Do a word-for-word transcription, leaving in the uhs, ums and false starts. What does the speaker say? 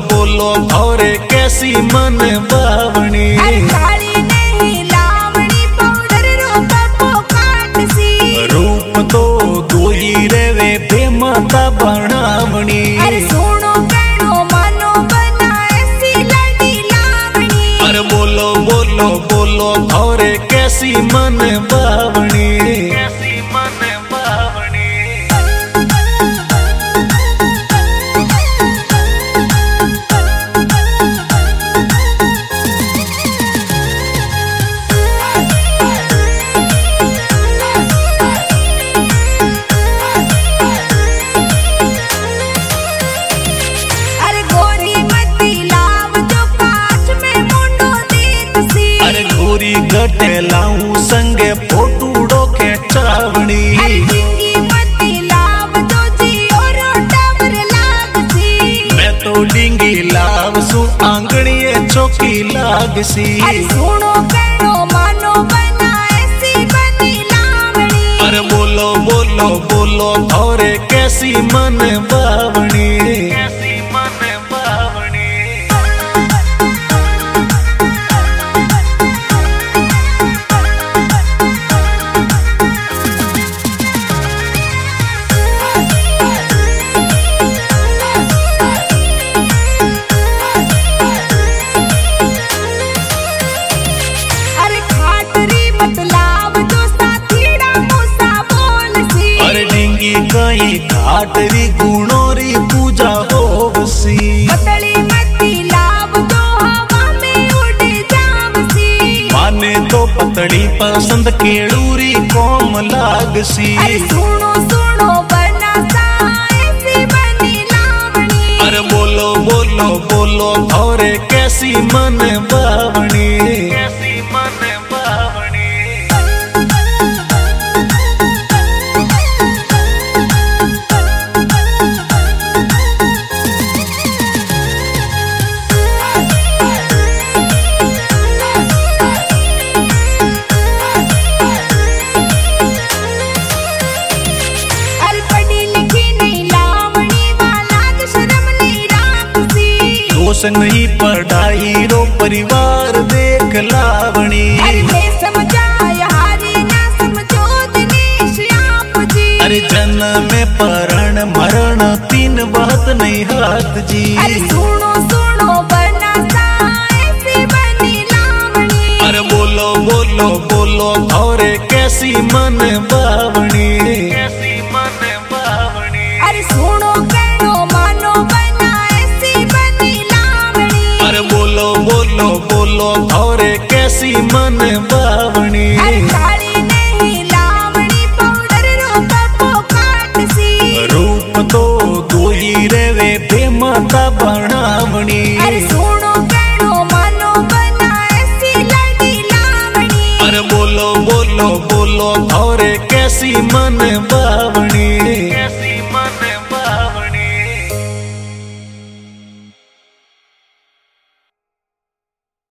बोलो और कैसी मन बावणी। काली नहीं लावणी पाउडर रूप काट सी। रूप तो दोई रेवे बेमाता बनावणी। अरे सोनो कहनो मानो बना ऐसी लड़ी लावणी। अरे बोलो बोलो बोलो और कैसी मन बावणी। कैसी मन बावणी। अरे गोरी मती लाव जो काच में मुंडो देत सी। अरे गोरी गटे लाऊं संगे फोटूड़ो के चावणी। अरे डिंगी मती लाव जो जी और टावर लाग सी। मैं तो डिंगी लाव सु आंगणीए चौकी लाग सी। अरे सुनो कहनो मानो बना ऐसी बनी लावणी। अरे बोलो बोलो बोलो और कैसी मन बावणी। कैसी मन बावणी। अरे खाटरी मत लाव जो साथीड़ा मूसा बोल सी। अरे डिंगी कहीं घाटरी गुणोरी पूजा होवसी। पतली मती लाव जो हवा में उड़ जावसी। माने तो पतड़ी पसंद केड़ूरी कोम लागसी। अरे सुनो सुनो बना सा ऐसी बनी लावणी। अरे बोलो बोलो बोलो और कैसी मन बावणी। कैसी मन बावणी। अरे पढ़ी लिखी नहीं लावणी वाला तो शर्म नहीं राखसी। दोष नहीं पढ़ाई रो परिवार देख लावणी। अरे मैं समझाया हारी ना समझो दिनेश आप जी। अरे जन्म में परण मरण तीन बात नहीं हाथ जी। अरे सुनो सुनो बना सा ऐसी बनी लावणी। अरे बोलो बोलो बोलो और कैसी मन बावणी। कैसी मन बावणी। अरे सुनो कहनो मानो बना ऐसी बनी लावणी। अरे बोलो बोलो बोलो और कैसी मन बावणी। अरे काली नहीं लावणी पाउडर रूप काट सी। रूप तो दोई रेवे बेमाता बनावणी। अरे सुनो कहनो मानो बना ऐसी लड़ी लावणी। अरे बोलो बोलो बोलो और कैसी मन बावणी।